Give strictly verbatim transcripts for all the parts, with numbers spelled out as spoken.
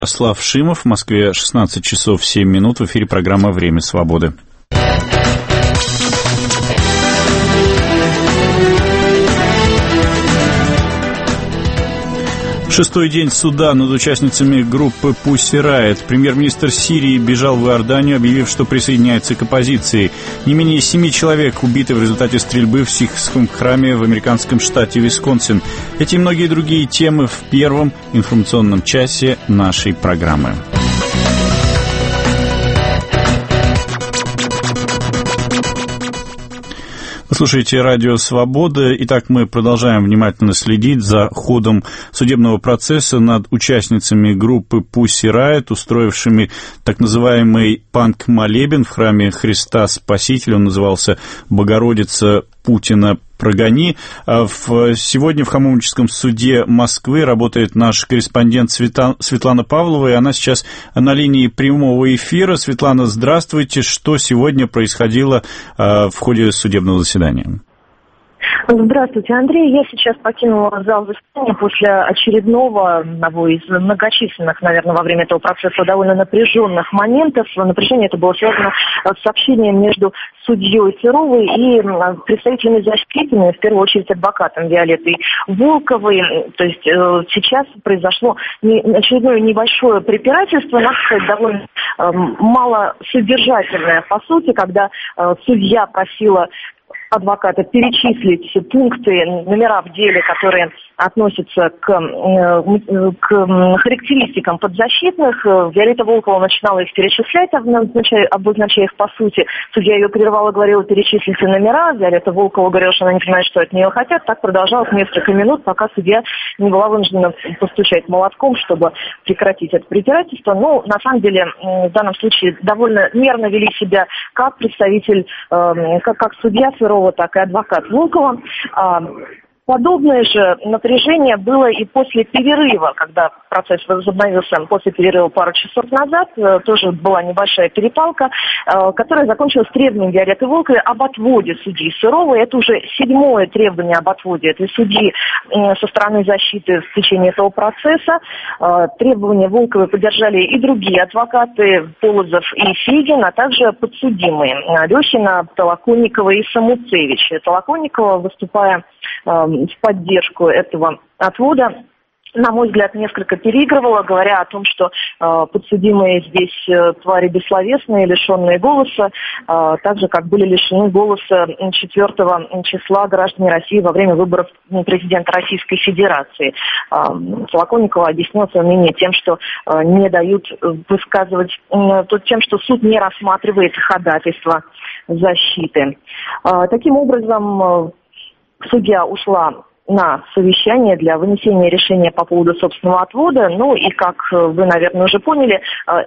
Слав Шимов, в Москве шестнадцать часов семь минут, в эфире программа «Время свободы». Шестой день суда над участницами группы Pussy Riot. Премьер-министр Сирии бежал в Иорданию, объявив, что присоединяется к оппозиции. Не менее семи человек убиты в результате стрельбы в сикхском храме в американском штате Висконсин. Эти и многие другие темы в первом информационном часе нашей программы. Вы слушаете радио «Свобода». Итак, мы продолжаем внимательно следить за ходом судебного процесса над участницами группы Pussy Riot, устроившими так называемый панк-молебен в храме Христа Спасителя. Он назывался «Богородица Путина прогони». Сегодня в Хамовническом суде Москвы работает наш корреспондент Светлана Павлова, и она сейчас на линии прямого эфира. Светлана, здравствуйте. Что сегодня происходило в ходе судебного заседания? Здравствуйте, Андрей. Я сейчас покинула зал заседания после очередного, одного из многочисленных, наверное, во время этого процесса довольно напряженных моментов. Напряжение это было связано с общением между судьей Серовой и представителями защиты, в первую очередь адвокатом Виолеттой Волковой. То есть э, сейчас произошло не, очередное небольшое препирательство, надо сказать, довольно э, малосодержательное по сути, когда э, судья просила адвоката перечислить пункты, номера в деле, которые относятся к, к характеристикам подзащитных. Виолетта Волкова начинала их перечислять, обозначая, обозначая их по сути. Судья ее прервала, говорила, перечислите номера. Виолетта Волкова говорила, что она не понимает, что от нее хотят. Так продолжалось несколько минут, пока судья не была вынуждена постучать молотком, чтобы прекратить это препирательство. Но на самом деле в данном случае довольно нервно вели себя как представитель, как, как судья Серова, так и адвокат Волкова. Подобное же напряжение было и после перерыва, когда процесс возобновился после перерыва пару часов назад. Тоже была небольшая перепалка, которая закончилась требованием Виолетты Волковой об отводе судьи Серовой. Это уже седьмое требование об отводе этой судьи со стороны защиты в течение этого процесса. Требования Волковой поддержали и другие адвокаты Полозов и Федин, а также подсудимые Лехина, Толоконникова и Самуцевич. Толоконникова, выступая в поддержку этого отвода, на мой взгляд, несколько переигрывала, говоря о том, что э, подсудимые здесь э, твари бессловесные, лишенные голоса, э, так же, как были лишены голоса четвёртого числа граждане России во время выборов президента Российской Федерации. Э, Толоконникова объяснила свое мнение тем, что э, не дают высказывать, э, тем, что суд не рассматривает ходатайство защиты. Э, таким образом, э, судья ушла на совещание для вынесения решения по поводу собственного отвода. Ну и, как вы, наверное, уже поняли,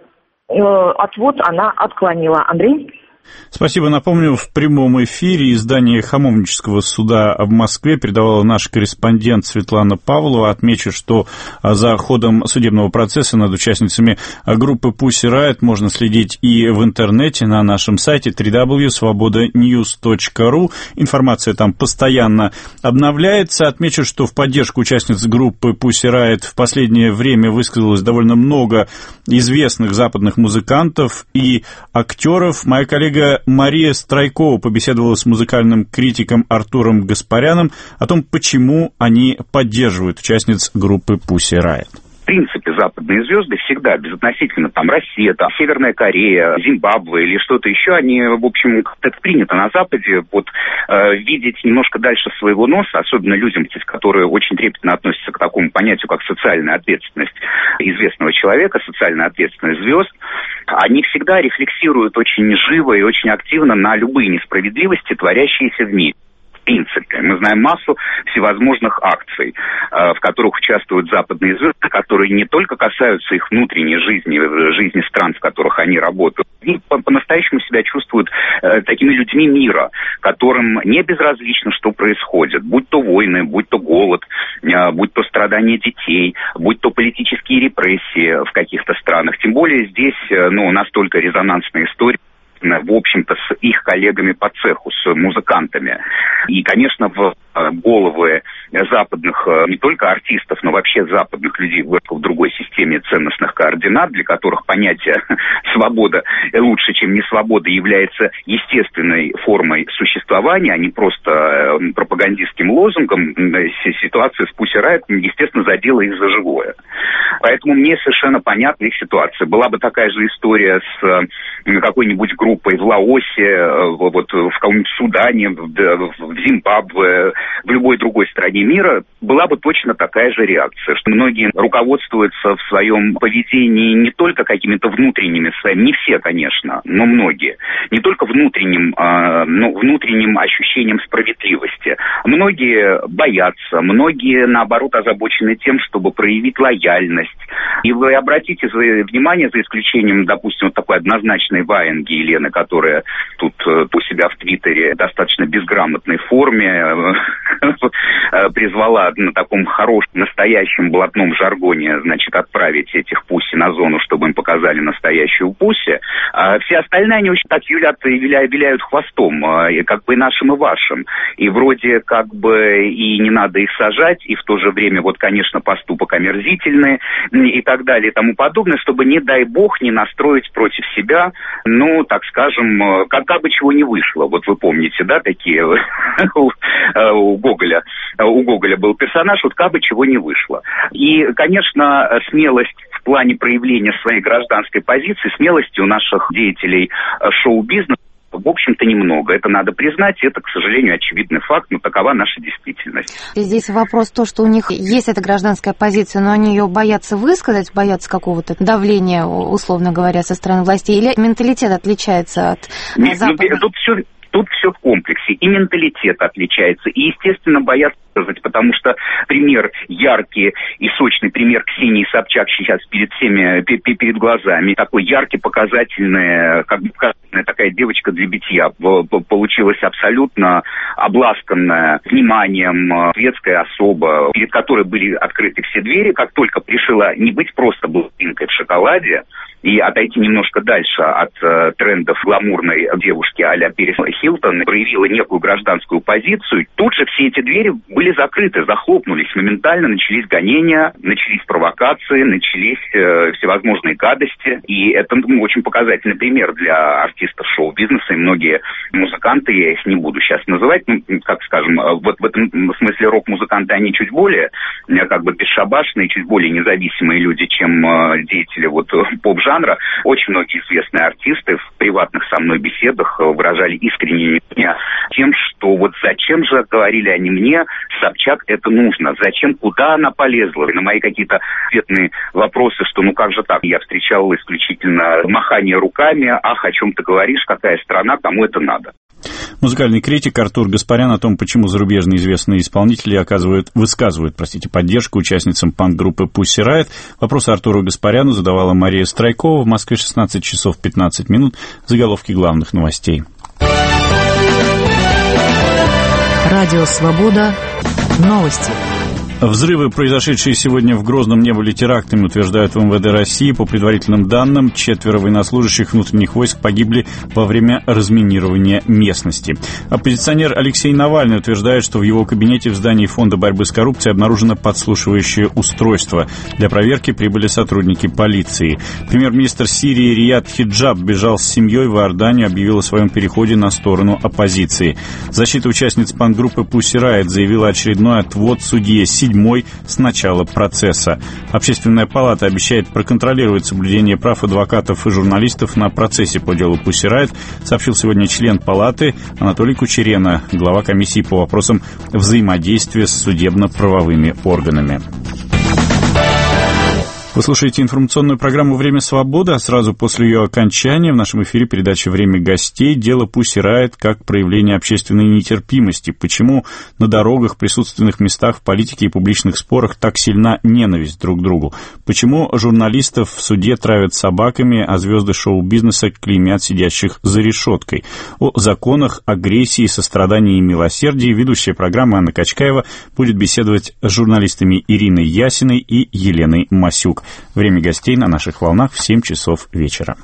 отвод она отклонила. Андрей? Спасибо. Напомню, в прямом эфире издание Хамовнического суда в Москве передавала наш корреспондент Светлана Павлова. Отмечу, что за ходом судебного процесса над участницами группы Pussy Riot можно следить и в интернете на нашем сайте дабл ю дабл ю дабл ю точка свобода ньюс точка ру. Информация там постоянно обновляется. Отмечу, что в поддержку участниц группы Pussy Riot в последнее время высказалось довольно много известных западных музыкантов и актеров. Моя коллега Мария Страйкова побеседовала с музыкальным критиком Артуром Гаспаряном о том, почему они поддерживают участниц группы Pussy Riot. В принципе, западные звезды всегда, безотносительно там Россия, там Северная Корея, Зимбабве или что-то еще, они, в общем, как-то это принято на Западе, вот э, видеть немножко дальше своего носа, особенно людям, которые очень трепетно относятся к такому понятию, как социальная ответственность известного человека, социальная ответственность звезд, они всегда рефлексируют очень живо и очень активно на любые несправедливости, творящиеся в мире. В принципе, мы знаем массу всевозможных акций, в которых участвуют западные звезды, которые не только касаются их внутренней жизни, жизни стран, в которых они работают, они по-настоящему себя чувствуют такими людьми мира, которым не безразлично, что происходит, будь то войны, будь то голод, будь то страдания детей, будь то политические репрессии в каких-то странах. Тем более здесь, ну, настолько резонансная история, в общем-то, с их коллегами по цеху, с музыкантами. И, конечно, в головы западных, не только артистов, но вообще западных людей в другой системе ценностных координат, для которых понятие свобода лучше, чем не свобода, является естественной формой существования, а не просто пропагандистским лозунгом. Ситуация с Pussy Riot, естественно, задела их за живое. Поэтому мне совершенно понятна их ситуация. Была бы такая же история с какой-нибудь группой в Лаосе, вот в каком-нибудь Судане, в Зимбабве, в любой другой стране мира, была бы точно такая же реакция, что многие руководствуются в своем поведении не только какими-то внутренними своими, не все, конечно, но многие, не только внутренним, но внутренним ощущением справедливости. Многие боятся, многие, наоборот, озабочены тем, чтобы проявить лояльность. И вы обратите внимание, за исключением, допустим, вот такой однозначной Ваенги Елены, которая тут у себя в Твиттере в достаточно безграмотной форме призвала на таком хорошем, настоящем блатном жаргоне, значит, отправить этих Пусси на зону, чтобы им показали настоящую Пусси. А все остальные, они очень так юлят и виляют, виляют хвостом, и как бы и нашим, и вашим. И вроде как бы и не надо их сажать, и в то же время, вот, конечно, поступок омерзительный, и так далее, и тому подобное, чтобы, не дай бог, не настроить против себя, ну, так скажем, как, как бы чего не вышло. Вот вы помните, да, такие у Гоголя, у Гоголя был персонаж, вот как бы чего не вышло. И, конечно, смелость в плане проявления своей гражданской позиции, смелости у наших деятелей шоу-бизнеса, в общем-то, немного. Это надо признать, это, к сожалению, очевидный факт, но такова наша действительность. Здесь вопрос то, что у них есть эта гражданская позиция, но они ее боятся высказать, боятся какого-то давления, условно говоря, со стороны властей, или менталитет отличается от западных? Тут все... Тут все в комплексе. И менталитет отличается, и, естественно, боятся сказать, потому что пример яркий и сочный, пример Ксении Собчак сейчас перед всеми, перед глазами. Такой яркий, показательный, как бы показательная такая девочка для битья. Получилась абсолютно обласканная вниманием светская особа, перед которой были открыты все двери, как только решила не быть просто блондинкой в шоколаде, и отойти немножко дальше от э, трендов гламурной девушки а-ля Перес Хилтон, проявила некую гражданскую позицию, тут же все эти двери были закрыты, захлопнулись. Моментально начались гонения, начались провокации, начались э, всевозможные гадости. И это ну, очень показательный пример для артистов шоу-бизнеса. И многие музыканты, я их не буду сейчас называть, ну, как скажем, вот в этом смысле рок-музыканты, они чуть более как бы бесшабашные, чуть более независимые люди, чем э, деятели вот поп-жанра. Очень многие известные артисты в приватных со мной беседах выражали искреннее мнение тем, что вот зачем же, говорили они мне, Собчак это нужно, зачем, куда она полезла. И на мои какие-то ответные вопросы, что ну как же так, я встречал исключительно махание руками, ах, о чем ты говоришь, какая страна, кому это надо. Музыкальный критик Артур Гаспарян о том, почему зарубежные известные исполнители оказывают, высказывают, простите, поддержку участницам панк-группы Pussy Riot. Вопросы Артуру Гаспаряну задавала Мария Страйкова. В Москве шестнадцать часов пятнадцать минут. Заголовки главных новостей. Радио «Свобода». Новости. Взрывы, произошедшие сегодня в Грозном, не были терактами, утверждают в эм вэ дэ России. По предварительным данным, четверо военнослужащих внутренних войск погибли во время разминирования местности. Оппозиционер Алексей Навальный утверждает, что в его кабинете в здании Фонда борьбы с коррупцией обнаружено подслушивающее устройство. Для проверки прибыли сотрудники полиции. Премьер-министр Сирии Рияд Хиджаб бежал с семьей в Иорданию, объявил о своем переходе на сторону оппозиции. Защита участниц панк-группы Pussy Riot заявила очередной отвод судье седьмой с начала процесса. Общественная палата обещает проконтролировать соблюдение прав адвокатов и журналистов на процессе по делу Pussy Riot, сообщил сегодня член палаты Анатолий Кучерена, глава комиссии по вопросам взаимодействия с судебно-правовыми органами. Вы слушаете информационную программу «Время свободы», а сразу после ее окончания в нашем эфире передача «Время гостей». Дело Pussy Riot как проявление общественной нетерпимости. Почему на дорогах, присутственных местах, в политике и публичных спорах так сильна ненависть друг к другу? Почему журналистов в суде травят собаками, а звезды шоу-бизнеса клеймят сидящих за решеткой? О законах, агрессии, сострадании и милосердии ведущая программы Анна Качкаева будет беседовать с журналистами Ириной Ясиной и Еленой Масюк. Время гостей на наших волнах в семь часов вечера.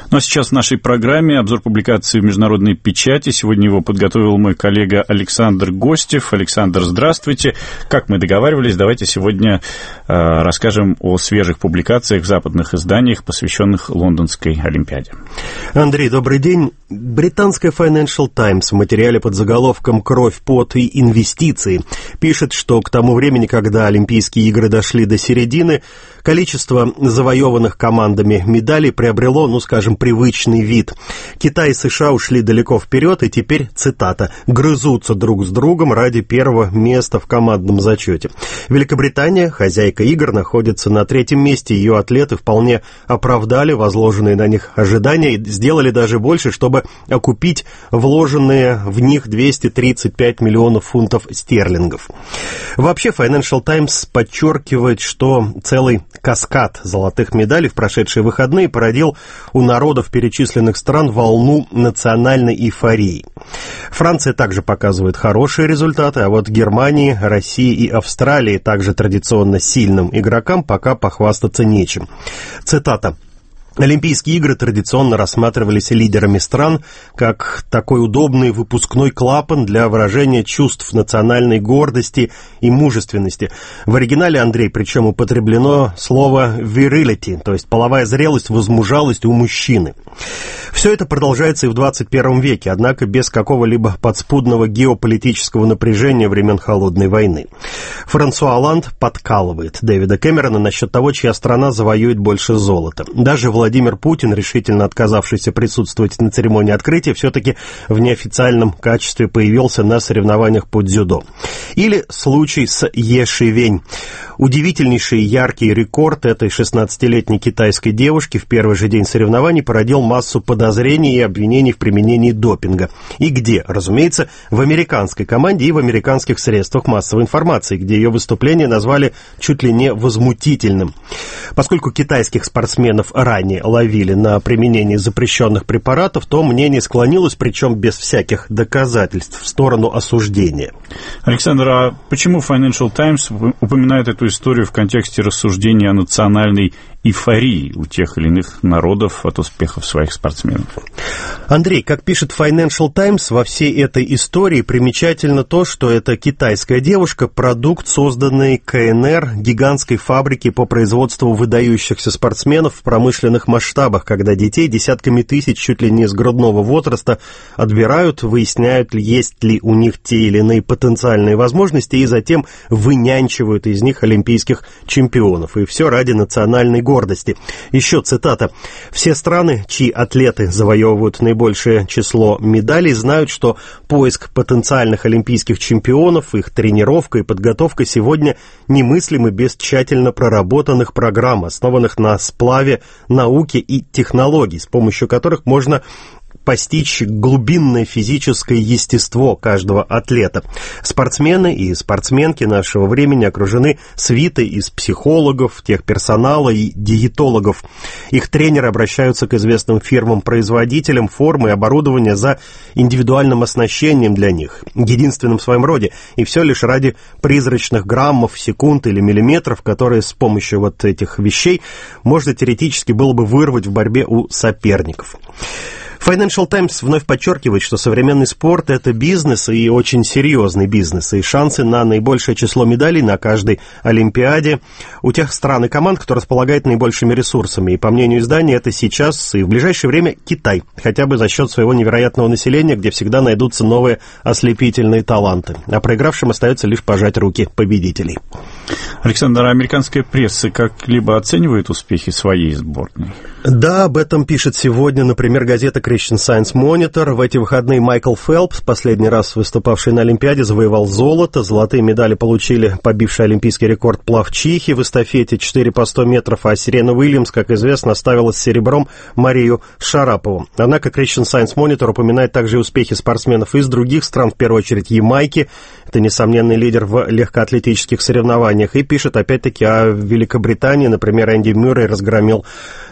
Ну а сейчас в нашей программе обзор публикации в международной печати. Сегодня его подготовил мой коллега Александр Гостев. Александр, здравствуйте. Как мы договаривались, давайте сегодня э, расскажем о свежих публикациях в западных изданиях, посвященных Лондонской Олимпиаде. Андрей, добрый день. Британская Financial Times в материале под заголовком «Кровь, пот и инвестиции» пишет, что к тому времени, когда Олимпийские игры дошли до середины, количество завоеванных командами медалей приобрело, ну, скажем, привычный вид. Китай и США ушли далеко вперед, и теперь, цитата, «грызутся друг с другом ради первого места в командном зачете». Великобритания, хозяйка игр, находится на третьем месте. Ее атлеты вполне оправдали возложенные на них ожидания и сделали даже больше, чтобы окупить вложенные в них двести тридцать пять миллионов фунтов стерлингов. Вообще, Financial Times подчеркивает, что целый каскад золотых медалей в прошедшие выходные породил у народов перечисленных стран волну национальной эйфории. Франция также показывает хорошие результаты, а вот Германии, России и Австралии, также традиционно сильным игрокам, пока похвастаться нечем. Цитата. Олимпийские игры традиционно рассматривались лидерами стран как такой удобный выпускной клапан для выражения чувств национальной гордости и мужественности. В оригинале, Андрей, причем употреблено слово virility, то есть половая зрелость, возмужалость у мужчины. Все это продолжается и в двадцать первом веке, однако без какого-либо подспудного геополитического напряжения времен Холодной войны. Франсуа Олланд подкалывает Дэвида Кэмерона насчет того, чья страна завоюет больше золота. Даже Владимир Путин, решительно отказавшийся присутствовать на церемонии открытия, все-таки в неофициальном качестве появился на соревнованиях по дзюдо. Или случай с Е Шивень. Удивительнейший яркий рекорд этой шестнадцатилетней китайской девушки в первый же день соревнований породил массу подозрений и обвинений в применении допинга. И где? Разумеется, в американской команде и в американских средствах массовой информации, где ее выступление назвали чуть ли не возмутительным. Поскольку китайских спортсменов ранее ловили на применении запрещенных препаратов, то мнение склонилось, причем без всяких доказательств, в сторону осуждения. Александр, а почему Financial Times упоминает эту историю в контексте рассуждения о национальной эйфории у тех или иных народов от успехов своих спортсменов? Андрей, как пишет Financial Times, во всей этой истории примечательно то, что эта китайская девушка – продукт, созданный ка эн эр, гигантской фабрики по производству выдающихся спортсменов в промышленных масштабах, когда детей десятками тысяч чуть ли не с грудного возраста отбирают, выясняют, есть ли у них те или иные потенциальные возможности, и затем вынянчивают из них олимпийских чемпионов. И все ради национальной гордости. Еще цитата. «Все страны, чьи атлеты завоевывают наибольшее число медалей, знают, что поиск потенциальных олимпийских чемпионов, их тренировка и подготовка сегодня немыслимы без тщательно проработанных программ, основанных на сплаве науки и технологий, с помощью которых можно постичь глубинное физическое естество каждого атлета. Спортсмены и спортсменки нашего времени окружены свитой из психологов, техперсонала и диетологов. Их тренеры обращаются к известным фирмам-производителям формы и оборудования за индивидуальным оснащением для них, единственным в своем роде, и все лишь ради призрачных граммов, секунд или миллиметров, которые с помощью вот этих вещей можно теоретически было бы вырвать в борьбе у соперников». Financial Times вновь подчеркивает, что современный спорт – это бизнес, и очень серьезный бизнес, и шансы на наибольшее число медалей на каждой Олимпиаде у тех стран и команд, кто располагает наибольшими ресурсами. И, по мнению издания, это сейчас и в ближайшее время Китай, хотя бы за счет своего невероятного населения, где всегда найдутся новые ослепительные таланты. А проигравшим остается лишь пожать руки победителей. Александр, а американская пресса как-либо оценивает успехи своей сборной? Да, об этом пишет сегодня, например, газета Christian Science Monitor. В эти выходные Майкл Фелпс, последний раз выступавший на Олимпиаде, завоевал золото. Золотые медали получили побивший олимпийский рекорд пловчихи в эстафете четыре по сто метров, а Серена Уильямс, как известно, оставила с серебром Марию Шарапову. Однако Christian Science Monitor упоминает также и успехи спортсменов из других стран, в первую очередь Ямайки. Это несомненный лидер в легкоатлетических соревнованиях. И пишет опять-таки о Великобритании. Например, Энди Мюррей разгромил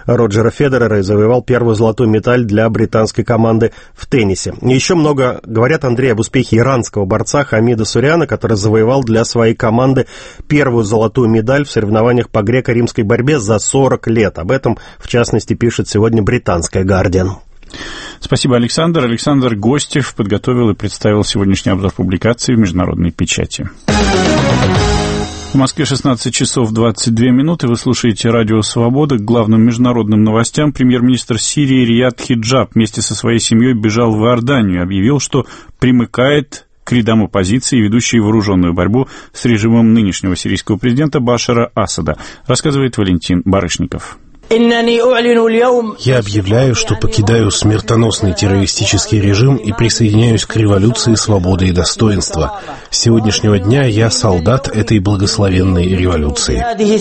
Роджера Федерера и завоевал первую золотую медаль для британской команды в теннисе. Еще много говорят, Андрей, об успехе иранского борца Хамида Суряна, который завоевал для своей команды первую золотую медаль в соревнованиях по греко-римской борьбе за сорок лет. Об этом, в частности, пишет сегодня британская «Гардиан». Спасибо, Александр. Александр Гостев подготовил и представил сегодняшний обзор публикаций в международной печати. В Москве шестнадцать часов двадцать две минуты. Вы слушаете радио «Свобода». К главным международным новостям. Премьер-министр Сирии Рияд Хиджаб вместе со своей семьей бежал в Иорданию. Объявил, что примыкает к рядам оппозиции, ведущей вооруженную борьбу с режимом нынешнего сирийского президента Башара Асада. Рассказывает Валентин Барышников. Я объявляю, что покидаю смертоносный террористический режим и присоединяюсь к революции свободы и достоинства. С сегодняшнего дня я солдат этой благословенной революции.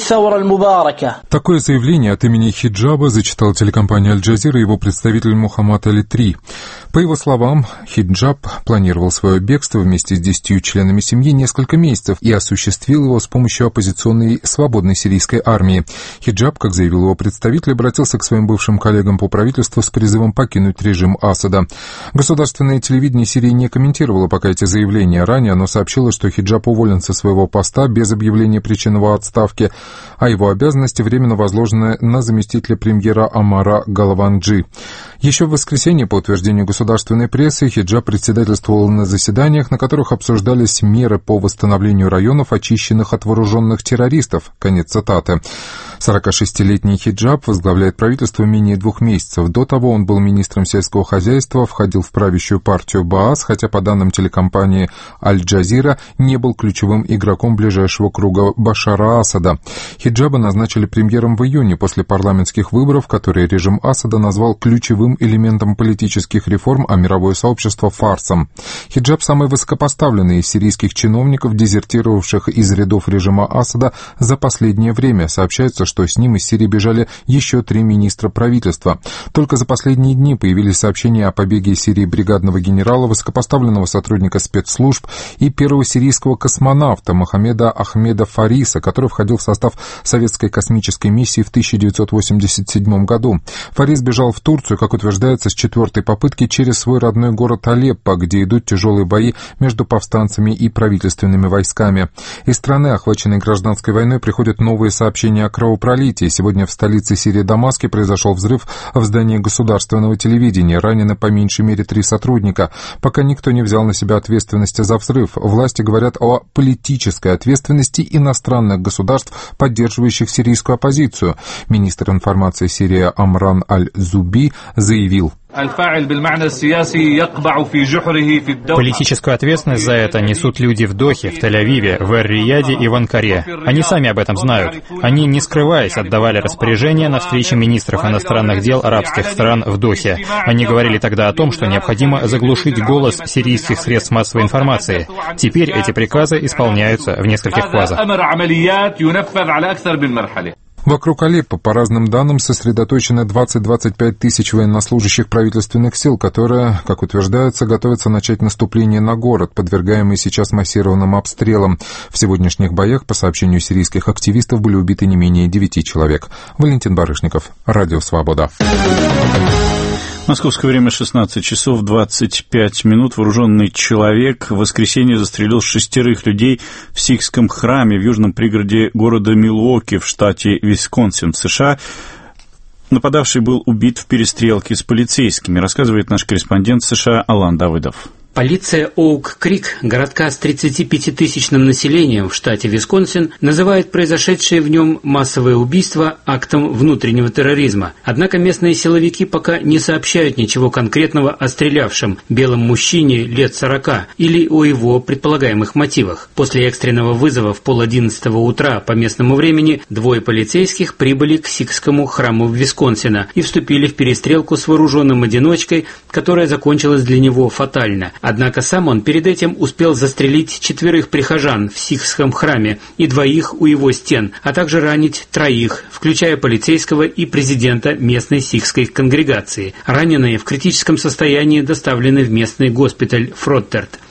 Такое заявление от имени Хиджаба зачитал телекомпания «Аль-Джазира» его представитель Мухаммад Али-три. По его словам, Хиджаб планировал свое бегство вместе с десятью членами семьи несколько месяцев и осуществил его с помощью оппозиционной свободной сирийской армии. Хиджаб, как заявил его представитель, обратился к своим бывшим коллегам по правительству с призывом покинуть режим Асада. Государственное телевидение Сирии не комментировало пока эти заявления. Ранее оно сообщило, что Хиджаб уволен со своего поста без объявления причин его отставки, а его обязанности временно возложены на заместителя премьера Амара Галаванджи. Еще в воскресенье, по утверждению государственной прессы, Хиджаб председательствовал на заседаниях, на которых обсуждались меры по восстановлению районов, очищенных от вооруженных террористов. Конец цитаты. сорокашестилетний Хиджаб возглавляет правительство менее двух месяцев. До того он был министром сельского хозяйства, входил в правящую партию Баас, хотя, по данным телекомпании «Аль-Джазира», не был ключевым игроком ближайшего круга Башара Асада. Хиджаба назначили премьером в июне после парламентских выборов, которые режим Асада назвал ключевым элементом политических реформ, а мировое сообщество — фарсом. Хиджаб — самый высокопоставленный из сирийских чиновников, дезертировавших из рядов режима Асада за последнее время. Сообщается, что с ним из Сирии бежали еще три министра правительства. Только за последние дни появились сообщения о побеге из Сирии бригадного генерала, высокопоставленного сотрудника спецслужб и первого сирийского космонавта Мохаммеда Ахмеда Фариса, который входил в состав советской космической миссии в тысяча девятьсот восемьдесят седьмом году. Фарис бежал в Турцию, как утверждается, с четвертой попытки через свой родной город Алеппо, где идут тяжелые бои между повстанцами и правительственными войсками. Из страны, охваченной гражданской войной, приходят новые сообщения о кровопролитии. Сегодня в столице Сирии Дамаске произошел взрыв в здании государственного телевидения. Ранены по меньшей мере три сотрудника. Пока никто не взял на себя ответственности за взрыв. Власти говорят о политической ответственности иностранных государств, поддерживающих сирийскую оппозицию. Министр информации Сирии Амран Аль-Зуби заявил: политическую ответственность за это несут люди в Дохе, в Тель-Авиве, в Эр-Рияде и в Анкаре. Они сами об этом знают. Они, не скрываясь, отдавали распоряжения на встрече министров иностранных дел арабских стран в Дохе. Они говорили тогда о том, что необходимо заглушить голос сирийских средств массовой информации. Теперь эти приказы исполняются в нескольких фазах. Вокруг Алеппо, по разным данным, сосредоточено двадцать-двадцать пять тысяч военнослужащих правительственных сил, которые, как утверждается, готовятся начать наступление на город, подвергаемый сейчас массированным обстрелам. В сегодняшних боях, по сообщению сирийских активистов, были убиты не менее девяти человек. Валентин Барышников, Радио «Свобода». Московское время шестнадцать часов двадцать пять минут. Вооруженный человек в воскресенье застрелил шестерых людей в сикхском храме в южном пригороде города Милуоки в штате Висконсин в США. Нападавший был убит в перестрелке с полицейскими, рассказывает наш корреспондент в США Алан Давыдов. Полиция Оук-Крик, городка с тридцатипятитысячным населением в штате Висконсин, называет произошедшее в нем массовое убийство актом внутреннего терроризма. Однако местные силовики пока не сообщают ничего конкретного о стрелявшем белом мужчине лет сорока или о его предполагаемых мотивах. После экстренного вызова в полодиннадцатого утра по местному времени двое полицейских прибыли к сикхскому храму Висконсина и вступили в перестрелку с вооруженным одиночкой, которая закончилась для него фатально. Однако сам он перед этим успел застрелить четверых прихожан в сикхском храме и двоих у его стен, а также ранить троих, включая полицейского и президента местной сикхской конгрегации. Раненые в критическом состоянии доставлены в местный госпиталь Фроттерт.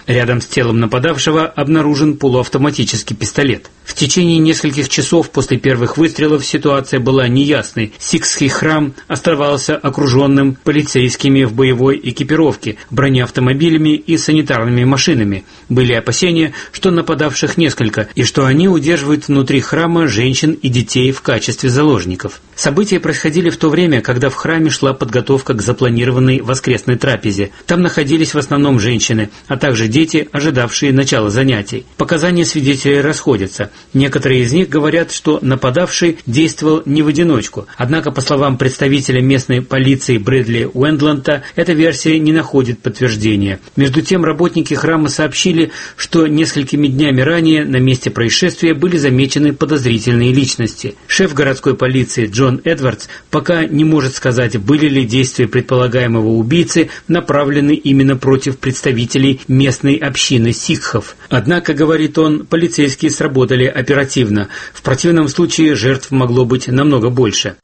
Рядом с телом нападавшего обнаружен полуавтоматический пистолет. В течение нескольких часов после первых выстрелов ситуация была неясной. Сикхский храм оставался окруженным полицейскими в боевой экипировке, бронеавтомобилями и санитарными машинами. Были опасения, что нападавших несколько, и что они удерживают внутри храма женщин и детей в качестве заложников. События происходили в то время, когда в храме шла подготовка к запланированной воскресной трапезе. Там находились в основном женщины, а также дети, ожидавшие начала занятий. Показания свидетелей расходятся. Некоторые из них говорят, что нападавший действовал не в одиночку. Однако, по словам представителя местной полиции Брэдли Уэндланда, эта версия не находит подтверждения. Между тем, работники храма сообщили, что несколькими днями ранее на месте происшествия были замечены подозрительные личности. Шеф городской полиции Джон Эдвардс пока не может сказать, были ли действия предполагаемого убийцы направлены именно против представителей местной общины сикхов. Однако, говорит он, полицейские сработали оперативно. В противном случае жертв могло быть намного больше.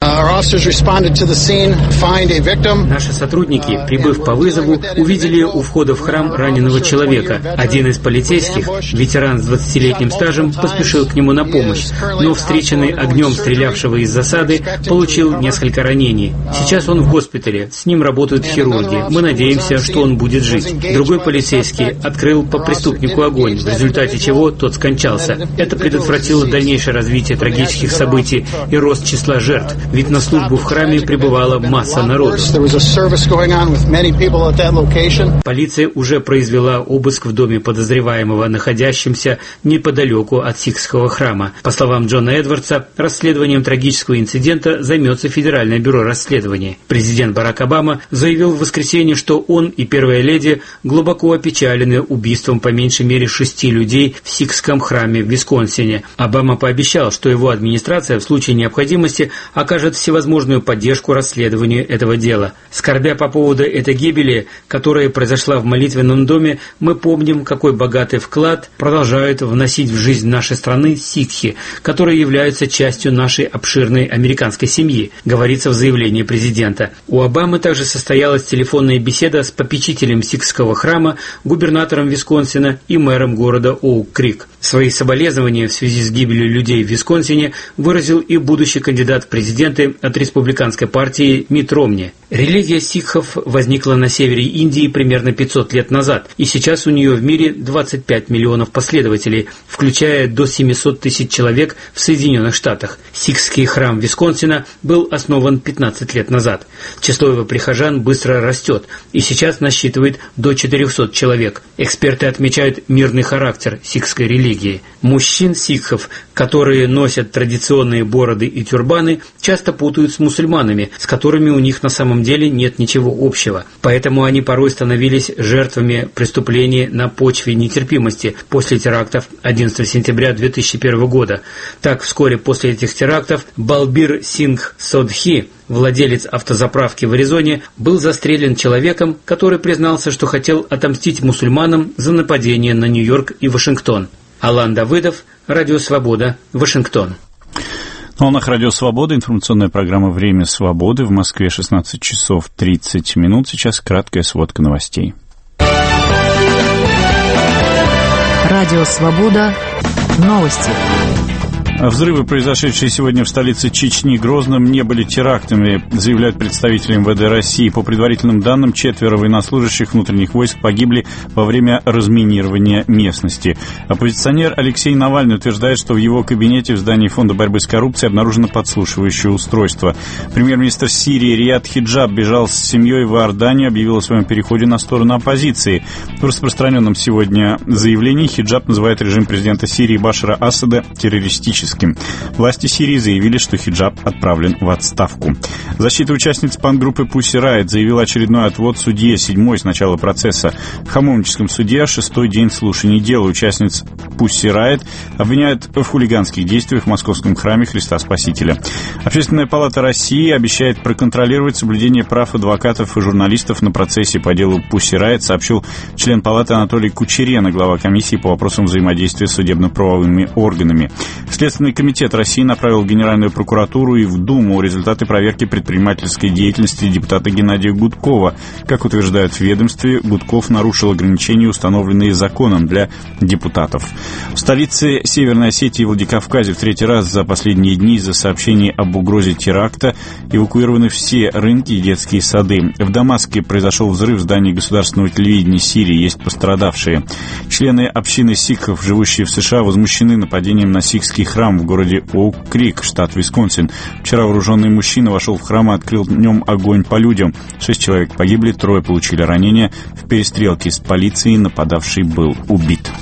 Наши сотрудники, прибыв по вызову, увидели у входа в храм раненого человека. Один из полицейских, ветеран с двадцатилетним стажем, поспешил к нему на помощь, но встреченный огнем стрелявшего из засады получил несколько ранений. Сейчас он в госпитале, с ним работают хирурги. Мы надеемся, что он будет жить. Другой полицейский открыл по преступнику огонь, в результате чего тот скончался. Это предотвратило дальнейшее развитие трагических событий и рост числа жертв, ведь на службу в храме прибывала масса народу. Полиция уже произвела обыск в доме подозреваемого, находящемся неподалеку от сикхского храма. По словам Джона Эдвардса, расследованием трагического инцидента займется Федеральное бюро расследований. Президент Барак Обама заявил в воскресенье, что он и первая леди глубоко опечалены убийством по меньшей мере шести людей в сикхском храме в Висконсине. Обама пообещал, что его администрация в случае необходимости окажет всевозможную поддержку расследованию этого дела. Скорбя по поводу этой гибели, которая произошла в молитвенном доме, мы помним, какой богатый вклад продолжают вносить в жизнь нашей страны сикхи, которые являются частью нашей обширной американской семьи, говорится в заявлении президента. У Обамы также состоялась телефонная беседа с попечителем сикхского храма, губернатором Висконсина и мэром города Оук-Крик. Свои соболезнования в связи с гибелью людей в Висконсине выразил и будущий кандидат в президенты от республиканской партии Митт Ромни. Религия сикхов возникла на севере Индии примерно пятьсот лет назад, и сейчас у нее в мире двадцать пять миллионов последователей, включая до семьсот тысяч человек в Соединенных Штатах. Сикхский храм Висконсина был основан пятнадцать лет назад. Число его прихожан быстро растет, и сейчас насчитывает до четырехсот человек. Эксперты отмечают мирный характер сикхской религии. Мужчин сикхов, которые носят традиционные бороды и тюрбаны, часто путают с мусульманами, с которыми у них на самом деле нет ничего общего. Поэтому они порой становились жертвами преступлений на почве нетерпимости после терактов одиннадцатого сентября две тысячи первого года. Так, вскоре после этих терактов Балбир Сингх Содхи, владелец автозаправки в Аризоне, был застрелен человеком, который признался, что хотел отомстить мусульманам за нападение на Нью-Йорк и Вашингтон. Алан Давыдов, Радио Свобода, Вашингтон. На волнах Радио Свобода, информационная программа «Время свободы». В Москве шестнадцать часов тридцать минут. Сейчас краткая сводка новостей. Радио Свобода. Новости. Взрывы, произошедшие сегодня в столице Чечни, Грозном, не были терактами, заявляют представители эм вэ дэ России. По предварительным данным, четверо военнослужащих внутренних войск погибли во время разминирования местности. Оппозиционер Алексей Навальный утверждает, что в его кабинете в здании Фонда борьбы с коррупцией обнаружено подслушивающее устройство. Премьер-министр Сирии Риад Хиджаб бежал с семьей в Иорданию, объявил о своем переходе на сторону оппозиции. В распространенном сегодня заявлении Хиджаб называет режим президента Сирии Башара Асада террористическим. Власти Сирии заявили, что Хиджаб отправлен в отставку. Защита участниц панк-группы Pussy Riot заявила очередной отвод судье, седьмой с начала процесса. В Хамовническом суде шестой день слушаний дела. Участниц Pussy Riot обвиняют в хулиганских действиях в московском храме Христа Спасителя. Общественная палата России обещает проконтролировать соблюдение прав адвокатов и журналистов на процессе по делу Pussy Riot, сообщил член палаты Анатолий Кучерена, глава комиссии по вопросам взаимодействия с судебно-правовыми органами. Следственный Следственный комитет России направил в Генеральную прокуратуру и в Думу результаты проверки предпринимательской деятельности депутата Геннадия Гудкова. Как утверждают в ведомстве, Гудков нарушил ограничения, установленные законом для депутатов. В столице Северной Осетии и Владикавказе в третий раз за последние дни из-за сообщений об угрозе теракта эвакуированы все рынки и детские сады. В Дамаске произошел взрыв в здании государственного телевидения Сирии. Есть пострадавшие. Члены общины сикхов, живущие в США, возмущены нападением на сикхский храм в городе Оук-Крик, штат Висконсин. Вчера вооруженный мужчина вошел в храм и открыл днем огонь по людям. Шесть человек погибли, трое получили ранения. В перестрелке с полицией нападавший был убит.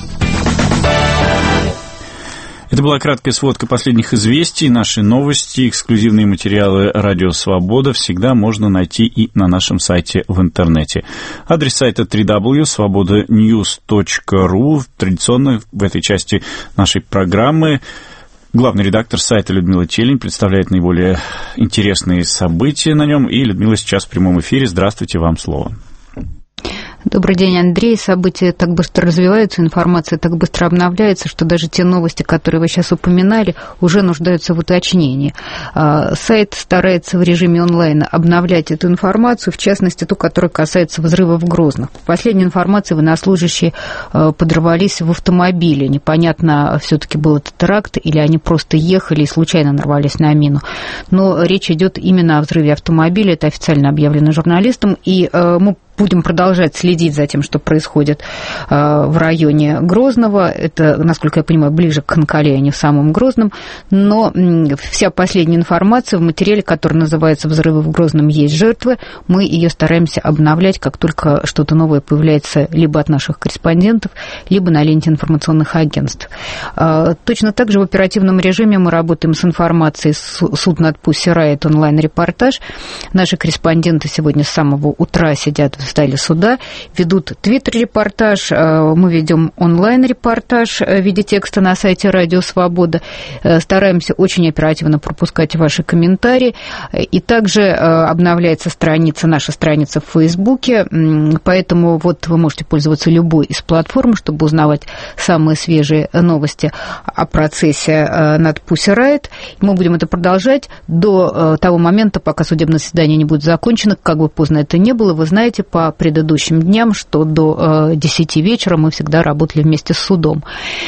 Это была краткая сводка последних известий. Наши новости, эксклюзивные материалы «Радио Свобода» всегда можно найти и на нашем сайте в интернете. Адрес сайта дабл ю дабл ю дабл ю точка свобода ньюс точка ру. Традиционно в этой части нашей программы главный редактор сайта Людмила Телень представляет наиболее интересные события на нем. И Людмила сейчас в прямом эфире. Здравствуйте, вам слово. Добрый день, Андрей. События так быстро развиваются, информация так быстро обновляется, что даже те новости, которые вы сейчас упоминали, уже нуждаются в уточнении. Сайт старается в режиме онлайн обновлять эту информацию, в частности, ту, которая касается взрыва в Грозном. По последней информации, военнослужащие подорвались в автомобиле. Непонятно, все-таки был это теракт, или они просто ехали и случайно нарвались на мину. Но речь идет именно о взрыве автомобиля, это официально объявлено журналистом, и мы будем продолжать следить за тем, что происходит в районе Грозного. Это, насколько я понимаю, ближе к Ханкале, а не в самом Грозном. Но вся последняя информация в материале, который называется «Взрывы в Грозном. Есть жертвы», мы ее стараемся обновлять, как только что-то новое появляется либо от наших корреспондентов, либо на ленте информационных агентств. Точно так же в оперативном режиме мы работаем с информацией «Суд над Пусси Райт» онлайн-репортаж. Наши корреспонденты сегодня с самого утра сидят в зале суда, ведут твиттер-репортаж, мы ведем онлайн-репортаж в виде текста на сайте «Радио Свобода». Стараемся очень оперативно пропускать ваши комментарии. И также обновляется страница, наша страница в Фейсбуке, поэтому вот вы можете пользоваться любой из платформ, чтобы узнавать самые свежие новости о процессе над Пусси Райт. Мы будем это продолжать до того момента, пока судебное заседание не будет закончено, как бы поздно это ни было. Вы знаете, по по предыдущим дням, что до десяти вечера мы всегда работали вместе с судом.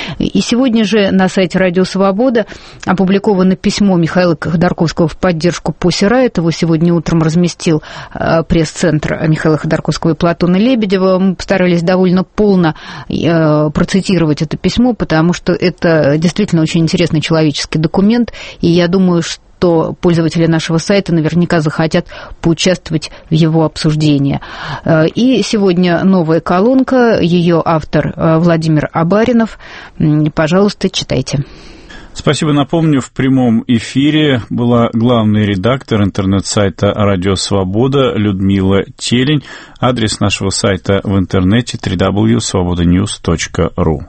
И сегодня же на сайте «Радио Свобода» опубликовано письмо Михаила Ходорковского в поддержку Пусси Райт. Его сегодня утром разместил пресс-центр Михаила Ходорковского и Платона Лебедева. Мы постарались довольно полно процитировать это письмо, потому что это действительно очень интересный человеческий документ, и я думаю, что то пользователи нашего сайта наверняка захотят поучаствовать в его обсуждении. И сегодня новая колонка, ее автор Владимир Абаринов. Пожалуйста, читайте. Спасибо. Напомню, в прямом эфире была главный редактор интернет-сайта «Радио Свобода» Людмила Телень. Адрес нашего сайта в интернете дабл ю дабл ю дабл ю точка свобода ньюс точка ру.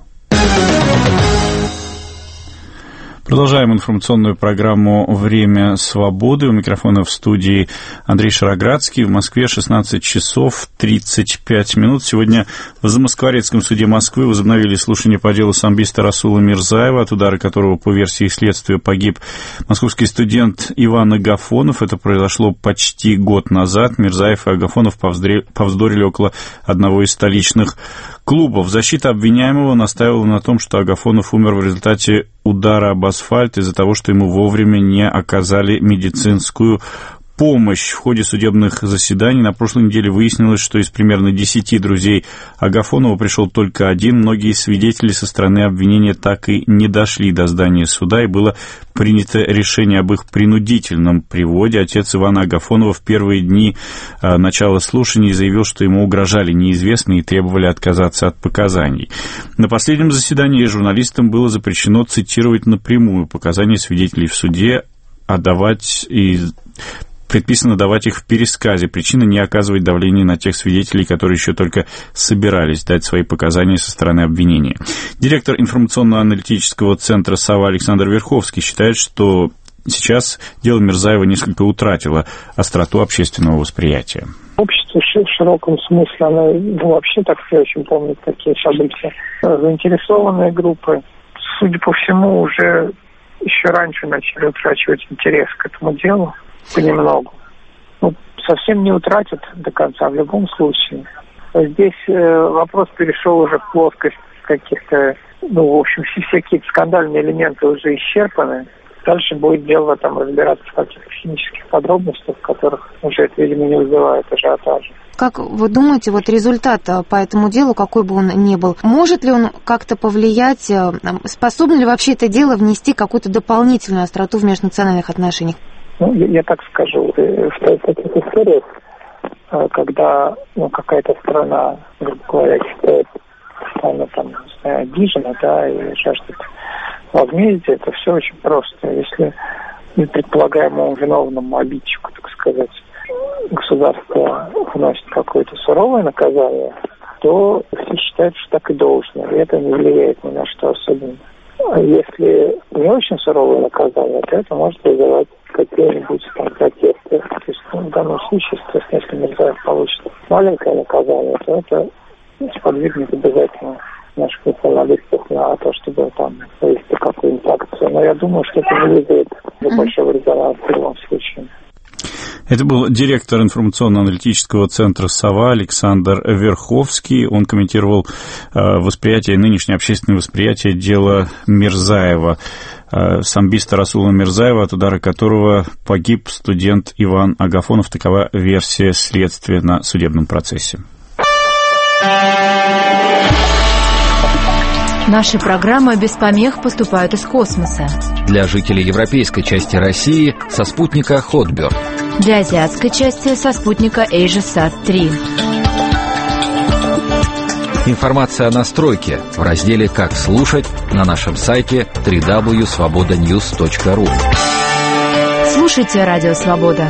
Продолжаем информационную программу «Время свободы». У микрофона в студии Андрей Шароградский. В Москве шестнадцать часов тридцать пять минут. Сегодня в Замоскворецком суде Москвы возобновили слушание по делу самбиста Расула Мирзаева, от удара которого, по версии следствия, погиб московский студент Иван Агафонов. Это произошло почти год назад. Мирзаев и Агафонов повздорили около одного из столичных клубов. Защита обвиняемого настаивала на том, что Агафонов умер в результате удара об асфальт из-за того, что ему вовремя не оказали медицинскую помощь. В ходе судебных заседаний на прошлой неделе выяснилось, что из примерно десяти друзей Агафонова пришел только один. Многие свидетели со стороны обвинения так и не дошли до здания суда, и было принято решение об их принудительном приводе. Отец Ивана Агафонова в первые дни а, начала слушаний заявил, что ему угрожали неизвестные и требовали отказаться от показаний. На последнем заседании журналистам было запрещено цитировать напрямую показания свидетелей в суде, а давать и предписано давать их в пересказе. Причина — не оказывать давления на тех свидетелей, которые еще только собирались дать свои показания со стороны обвинения. Директор информационно-аналитического центра «Сова» Александр Верховский считает, что сейчас дело Мирзаева несколько утратило остроту общественного восприятия. Общество в широком смысле, оно ну, вообще так не очень помнит такие события. Заинтересованные группы, судя по всему, уже еще раньше начали утрачивать интерес к этому делу понемногу. Ну, совсем не утратят до конца в любом случае. Здесь э, вопрос перешел уже в плоскость каких-то, ну, в общем, все, все какие-то скандальные элементы уже исчерпаны. Дальше будет дело там разбираться в каких-то химических подробностях, в которых уже это, видимо, не вызывает ажиотажа. Как вы думаете, вот результат по этому делу, какой бы он ни был, может ли он как-то повлиять, способно ли вообще это дело внести какую-то дополнительную остроту в межнациональных отношениях? Ну, я, я так скажу, в таких историях, когда ну, какая-то страна, грубо говоря, считает, что она там, не знаю, обижена, да, и жаждет возмездия, это все очень просто. Если предполагаемому виновному обидчику, так сказать, государство вносит какое-то суровое наказание, то все считают, что так и должно, и это не влияет ни на что особенно. А если не очень суровое наказание, то это может вызывать какие-нибудь там протесты. То есть, ну, в данном случае, естественно, если Мирзаев получит маленькое наказание, то это сподвигнет обязательно наших националистов на то, чтобы там провести какую-нибудь акцию. Но я думаю, что это не вызовет большого резонанса в любом случае. Это был директор информационно-аналитического центра «Сова» Александр Верховский. Он комментировал восприятие, нынешнее общественное восприятие дела Мирзаева, самбиста Расула Мирзаева, от удара которого погиб студент Иван Агафонов. Такова версия следствия на судебном процессе. Наши программы без помех поступают из космоса. Для жителей европейской части России со спутника Хотберд. Для азиатской части со спутника AsiaSat три. Информация о настройке в разделе «Как слушать» на нашем сайте дабл-ю дабл ю дабл ю точка свобода ньюс точка ру. Слушайте Радио Свобода.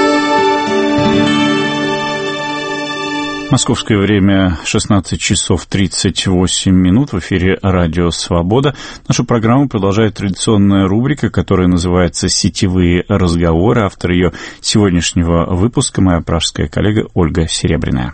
Московское время шестнадцать часов тридцать восемь минут. В эфире Радио Свобода. Нашу программу продолжает традиционная рубрика, которая называется «Сетевые разговоры». Автор ее сегодняшнего выпуска — моя пражская коллега Ольга Серебряная.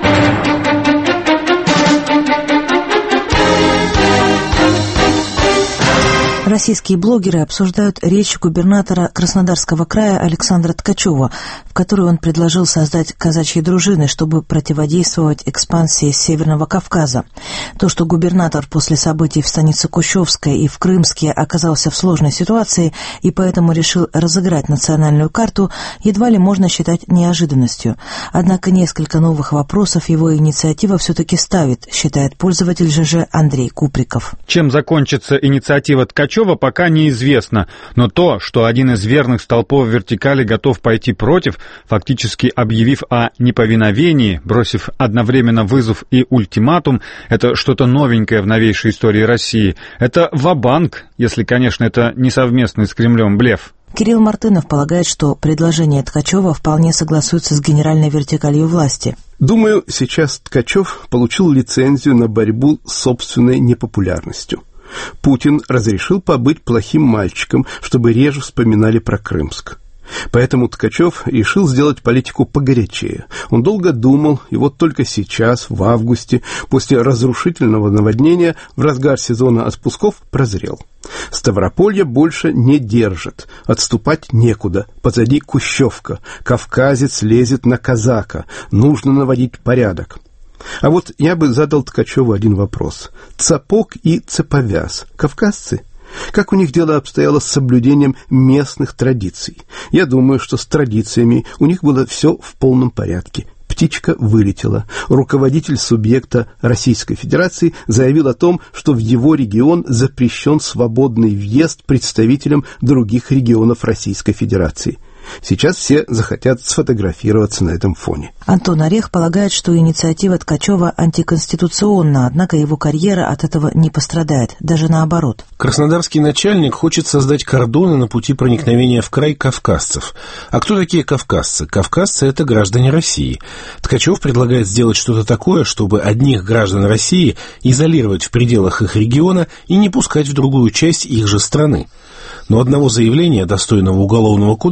Российские блогеры обсуждают речь губернатора Краснодарского края Александра Ткачева, в которой он предложил создать казачьи дружины, чтобы противодействовать экспансии Северного Кавказа. То, что губернатор после событий в станице Кущевской и в Крымске оказался в сложной ситуации и поэтому решил разыграть национальную карту, едва ли можно считать неожиданностью. Однако несколько новых вопросов его инициатива все-таки ставит, считает пользователь ЖЖ Андрей Куприков. Чем закончится инициатива Ткачева, пока неизвестно, но то, что один из верных столпов вертикали готов пойти против, фактически объявив о неповиновении, бросив одновременно вызов и ультиматум, это что-то новенькое в новейшей истории России. Это ва-банк, если, конечно, это не совместный с Кремлем блеф. Кирилл Мартынов полагает, что предложение Ткачева вполне согласуется с генеральной вертикалью власти. Думаю, сейчас Ткачев получил лицензию на борьбу с собственной непопулярностью. Путин разрешил побыть плохим мальчиком, чтобы реже вспоминали про Крымск. Поэтому Ткачев решил сделать политику погорячее. Он долго думал, и вот только сейчас, в августе, после разрушительного наводнения, в разгар сезона отпусков, прозрел. Ставрополье больше не держит, отступать некуда, позади Кущевка, кавказец лезет на казака, нужно наводить порядок. А вот я бы задал Ткачеву один вопрос. Цапок и цеповяз. Кавказцы? Как у них дело обстояло с соблюдением местных традиций? Я думаю, что с традициями у них было все в полном порядке. Птичка вылетела. Руководитель субъекта Российской Федерации заявил о том, что в его регион запрещен свободный въезд представителям других регионов Российской Федерации. Сейчас все захотят сфотографироваться на этом фоне. Антон Орех полагает, что инициатива Ткачева антиконституционна, однако его карьера от этого не пострадает, даже наоборот. Краснодарский начальник хочет создать кордоны на пути проникновения в край кавказцев. А кто такие кавказцы? Кавказцы – это граждане России. Ткачев предлагает сделать что-то такое, чтобы одних граждан России изолировать в пределах их региона и не пускать в другую часть их же страны. Но одного заявления, достойного Уголовного кодекса, ему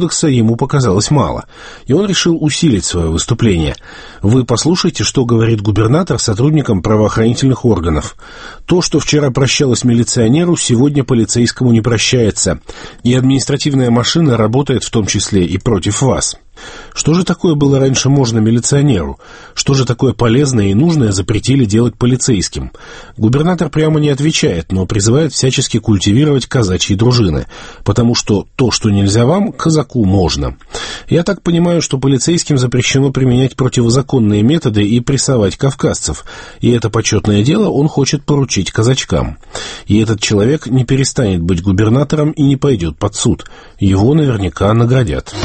ему показалось мало, и он решил усилить свое выступление. Вы послушайте, что говорит губернатор сотрудникам правоохранительных органов. То, что вчера прощалось милиционеру, сегодня полицейскому не прощается, и административная машина работает в том числе и против вас. Что же такое было раньше можно милиционеру? Что же такое полезное и нужное запретили делать полицейским? Губернатор прямо не отвечает, но призывает всячески культивировать казачьи дружины, потому что то, что нельзя вам, казаку можно. Я так понимаю, что полицейским запрещено применять противозаконные методы и прессовать кавказцев, и это почетное дело он хочет поручить казачкам. И этот человек не перестанет быть губернатором и не пойдет под суд. Его наверняка наградят.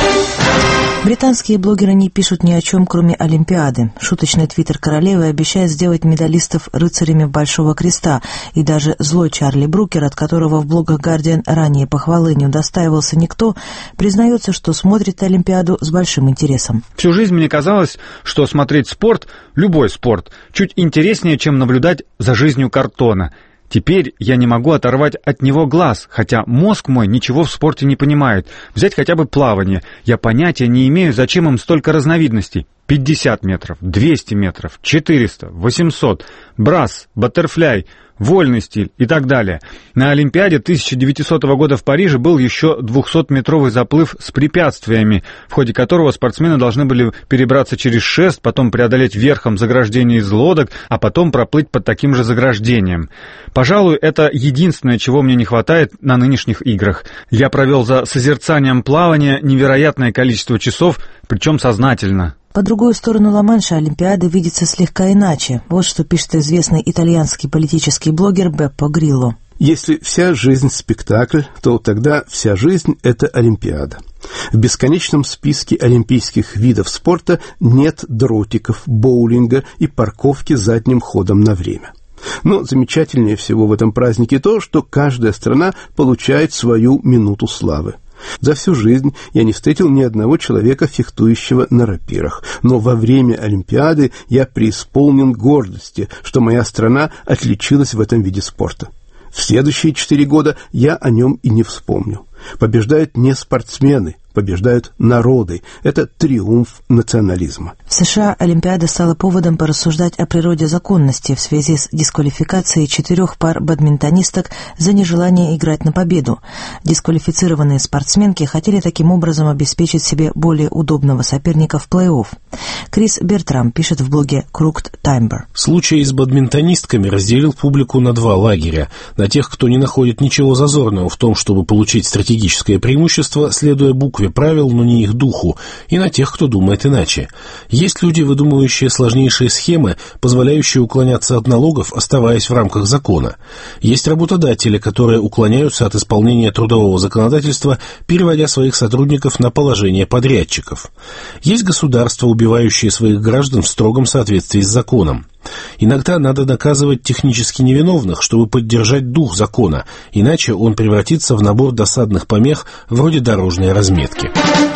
Британские блогеры не пишут ни о чем, кроме Олимпиады. Шуточный твиттер королевы обещает сделать медалистов рыцарями Большого Креста, и даже злой Чарли Брукер, от которого в блогах «Гардиан» ранее похвалы не удостаивался никто, признается, что смотрит Олимпиаду с большим интересом. Всю жизнь мне казалось, что смотреть спорт, любой спорт, чуть интереснее, чем наблюдать за жизнью картона. Теперь я не могу оторвать от него глаз, хотя мозг мой ничего в спорте не понимает. Взять хотя бы плавание. Я понятия не имею, зачем им столько разновидностей. пятьдесят метров, двести метров, четыреста, восемьсот, брасс, баттерфляй, вольный стиль и так далее. На Олимпиаде тысяча девятисотого года в Париже был еще двухсотметровый заплыв с препятствиями, в ходе которого спортсмены должны были перебраться через шест, потом преодолеть верхом заграждение из лодок, а потом проплыть под таким же заграждением. Пожалуй, это единственное, чего мне не хватает на нынешних играх. Я провел за созерцанием плавания невероятное количество часов, причем сознательно. По другую сторону Ла-Манша Олимпиада видится слегка иначе. Вот что пишет известный итальянский политический блогер Беппо Грилло. Если вся жизнь спектакль, то тогда вся жизнь – это Олимпиада. В бесконечном списке олимпийских видов спорта нет дротиков, боулинга и парковки задним ходом на время. Но замечательнее всего в этом празднике то, что каждая страна получает свою минуту славы. За всю жизнь я не встретил ни одного человека, фехтующего на рапирах, но во время Олимпиады я преисполнен гордости, что моя страна отличилась в этом виде спорта. В следующие четыре года я о нем и не вспомню. Побеждают не спортсмены, побеждают народы. Это триумф национализма. В США Олимпиада стала поводом порассуждать о природе законности в связи с дисквалификацией четырех пар бадминтонисток за нежелание играть на победу. Дисквалифицированные спортсменки хотели таким образом обеспечить себе более удобного соперника в плей-офф. Крис Бертрам пишет в блоге Crooked Timber. Случай с бадминтонистками разделил публику на два лагеря. На тех, кто не находит ничего зазорного в том, чтобы получить стратегическое преимущество, следуя букве правил, но не их духу, и на тех, кто думает иначе. Есть люди, выдумывающие сложнейшие схемы, позволяющие уклоняться от налогов, оставаясь в рамках закона. Есть работодатели, которые уклоняются от исполнения трудового законодательства, переводя своих сотрудников на положение подрядчиков. Есть государства, убивающие своих граждан в строгом соответствии с законом. Иногда надо наказывать технически невиновных, чтобы поддержать дух закона, иначе он превратится в набор досадных помех вроде дорожной разметки.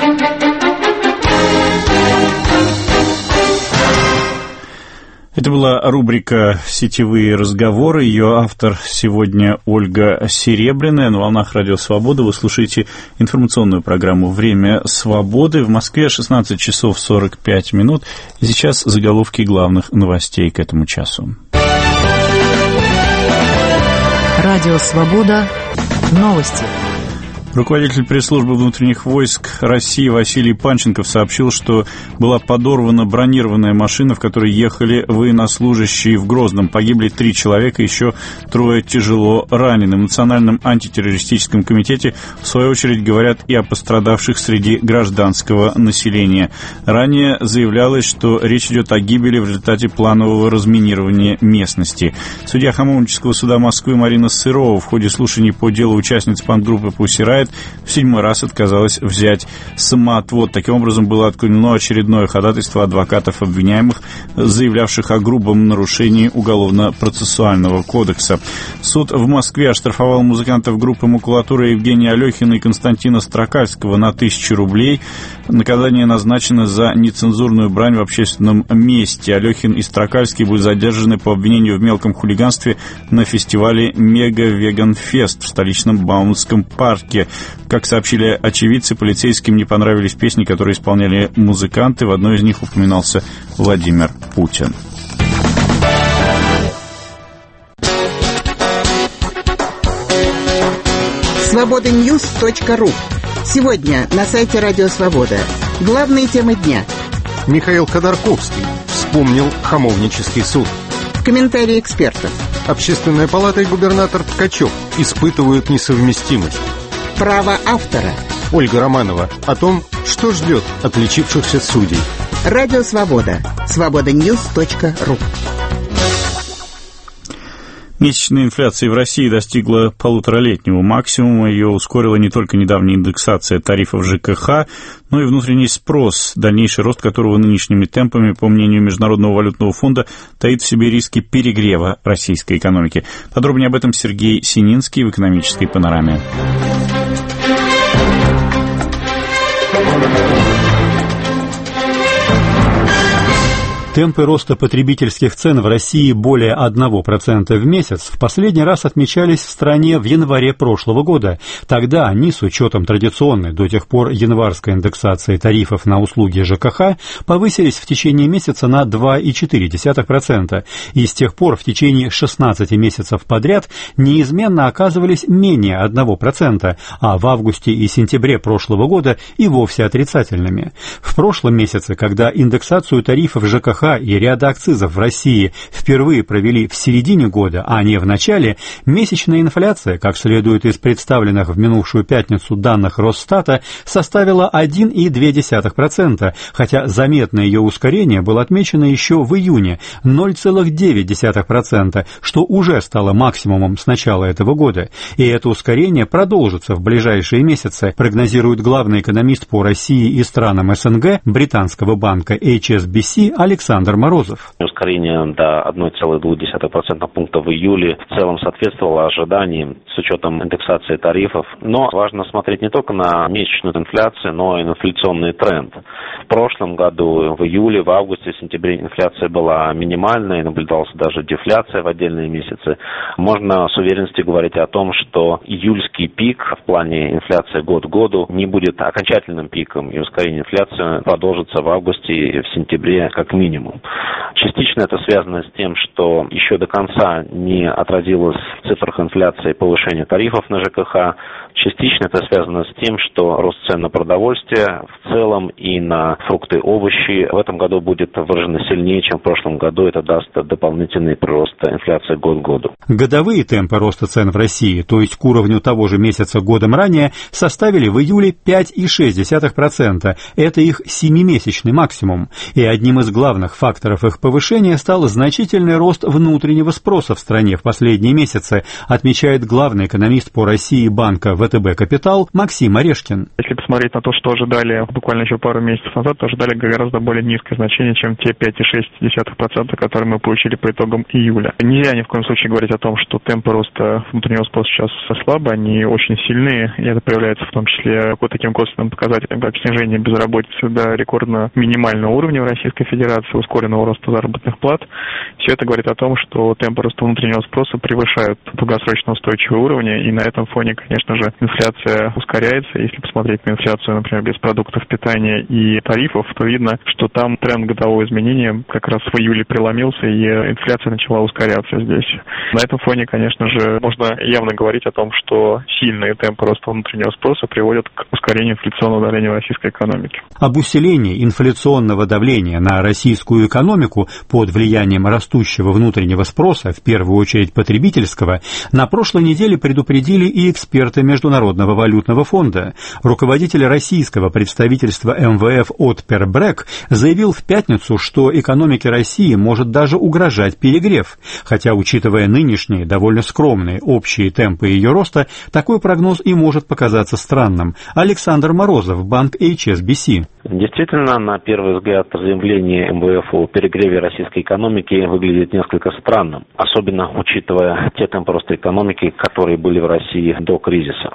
Это была рубрика «Сетевые разговоры». Ее автор сегодня Ольга Серебряная. На волнах Радио Свобода вы слушаете информационную программу «Время свободы». В Москве шестнадцать часов сорок пять минут. И сейчас заголовки главных новостей к этому часу. Радио Свобода. Новости. Руководитель пресс-службы внутренних войск России Василий Панченков сообщил, что была подорвана бронированная машина, в которой ехали военнослужащие в Грозном. Погибли три человека, еще трое тяжело ранены. В Национальном антитеррористическом комитете, в свою очередь, говорят и о пострадавших среди гражданского населения. Ранее заявлялось, что речь идет о гибели в результате планового разминирования местности. Судья Хамовнического суда Москвы Марина Сырова в ходе слушаний по делу участниц панк-группы «Пусси Райт» в седьмой раз отказалась взять самоотвод. Таким образом, было отклонено очередное ходатайство адвокатов обвиняемых, заявлявших о грубом нарушении Уголовно-процессуального кодекса. Суд в Москве оштрафовал музыкантов группы «Макулатура» Евгения Алехина и Константина Строкальского на тысячу рублей. Наказание назначено за нецензурную брань в общественном месте. Алехин и Строкальский будут задержаны по обвинению в мелком хулиганстве на фестивале «Мега Веган Фест» в столичном Бауманском парке. Как сообщили очевидцы, полицейским не понравились песни, которые исполняли музыканты. В одной из них упоминался Владимир Путин. свобода ньюс точка ру. Сегодня на сайте Радио Свобода. Главные темы дня. Михаил Ходорковский вспомнил Хамовнический суд. Комментарии экспертов. Общественная палата и губернатор Ткачев испытывают несовместимость. Право автора. Ольга Романова о том, что ждет отличившихся судей. Радио Свобода. свобода ньюс точка ру. Месячная инфляция в России достигла полуторалетнего максимума. Ее ускорила не только недавняя индексация тарифов ЖКХ, но и внутренний спрос, дальнейший рост которого нынешними темпами, по мнению Международного валютного фонда, таит в себе риски перегрева российской экономики. Подробнее об этом Сергей Сининский в «Экономической панораме». Темпы роста потребительских цен в России более одного процента в месяц в последний раз отмечались в стране в январе прошлого года. Тогда они, с учетом традиционной до тех пор январской индексации тарифов на услуги ЖКХ, повысились в течение месяца на два целых четыре десятых процента. И с тех пор в течение шестнадцати месяцев подряд неизменно оказывались менее одного процента, а в августе и сентябре прошлого года и вовсе отрицательными. В прошлом месяце, когда индексацию тарифов ЖКХ и ряда акцизов в России впервые провели в середине года, а не в начале, месячная инфляция, как следует из представленных в минувшую пятницу данных Росстата, составила один целых две десятых процента, хотя заметное ее ускорение было отмечено еще в июне – ноль целых девять десятых процента, что уже стало максимумом с начала этого года. И это ускорение продолжится в ближайшие месяцы, прогнозирует главный экономист по России и странам СНГ британского банка эйч эс би си Александр Александр Морозов. Ускорение до одного целых двух десятых процента пункта в июле в целом соответствовало ожиданиям с учетом индексации тарифов. Но важно смотреть не только на месячную инфляцию, но и на инфляционный тренд. В прошлом году в июле, в августе, в сентябре инфляция была минимальной, наблюдалась даже дефляция в отдельные месяцы. Можно с уверенностью говорить о том, что июльский пик в плане инфляции год к году не будет окончательным пиком, и ускорение инфляции продолжится в августе и в сентябре как минимум. Частично это связано с тем, что еще до конца не отразилось в цифрах инфляции повышение тарифов на ЖКХ. Частично это связано с тем, что рост цен на продовольствие в целом и на фрукты, овощи в этом году будет выражено сильнее, чем в прошлом году. Это даст дополнительный прирост инфляции год к году. Годовые темпы роста цен в России, то есть к уровню того же месяца годом ранее, составили в июле пять целых шесть десятых процента. Это их семимесячный максимум. И одним из главных факторов их повышения стал значительный рост внутреннего спроса в стране в последние месяцы, отмечает главный экономист по России банка вэ тэ бэ Капитал Максим Орешкин. Если посмотреть на то, что ожидали буквально еще пару месяцев назад, то ожидали гораздо более низкое значение, чем те пять целых шесть десятых процента, которые мы получили по итогам июля. Нельзя ни в коем случае говорить о том, что темпы роста внутреннего спроса сейчас слабы, они очень сильные, и это проявляется в том числе по таким косвенным показателям, как снижение безработицы до рекордно минимального уровня в Российской Федерации, ускоренного роста заработных плат. Все это говорит о том, что темпы роста внутреннего спроса превышают долгосрочно устойчивые уровни, и на этом фоне, конечно же, инфляция ускоряется. Если посмотреть на инфляцию, например, без продуктов питания и тарифов, то видно, что там тренд годового изменения как раз в июле преломился, и инфляция начала ускоряться здесь. На этом фоне, конечно же, можно явно говорить о том, что сильные темпы роста внутреннего спроса приводят к ускорению инфляционного давления в российской экономике. Об усилении инфляционного давления на российскую экономику под влиянием растущего внутреннего спроса, в первую очередь потребительского, на прошлой неделе предупредили и эксперты Международного валютного фонда. Руководитель российского представительства эм вэ эф Отпер Брэк заявил в пятницу, что экономике России может даже угрожать перегрев, хотя, учитывая нынешние довольно скромные общие темпы ее роста, такой прогноз и может показаться странным. Александр Морозов, банк эйч эс би си. Действительно, на первый взгляд, заявление эм вэ эф о перегреве российской экономики выглядит несколько странным, особенно учитывая те темпы роста экономики, которые были в России до кризиса.